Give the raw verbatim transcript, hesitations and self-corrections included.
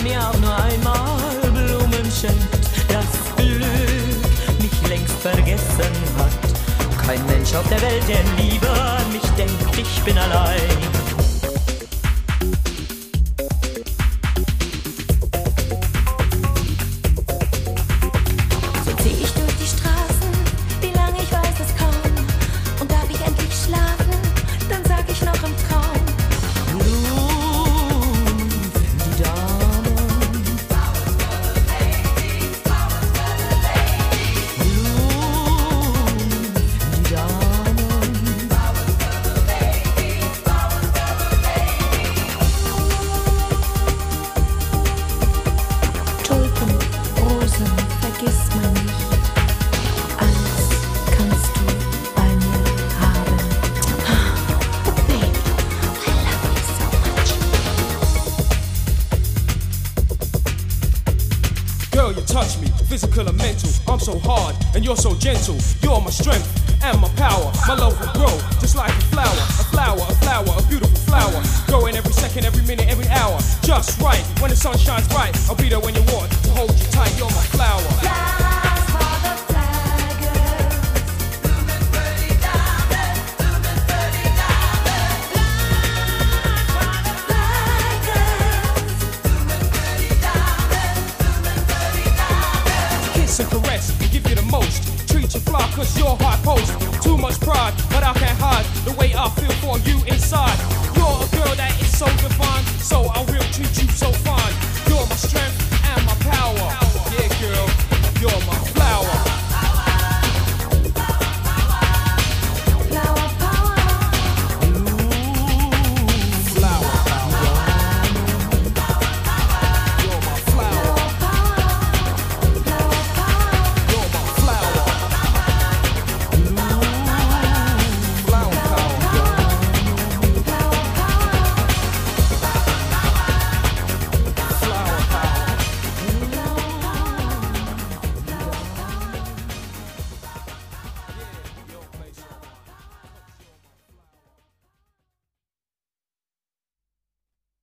der mir auch nur einmal Blumen schenkt. Das Glück mich längst vergessen hat. Kein Mensch auf der Welt, der lieber an mich denkt, ich bin allein. Physical and mental, I'm so hard and you're so gentle. You're my strength and my power. My love will grow just like a flower. A flower, a flower, a beautiful flower. Growing every second, every minute, every hour. Just right, when the sun shines bright, I'll be there when you want to hold you tight. You're my flower. And caress and give you the most. Treat you fly cause you're high post. Too much pride, but I can't hide the way I feel for you inside. You're a girl that is so divine, so I will treat you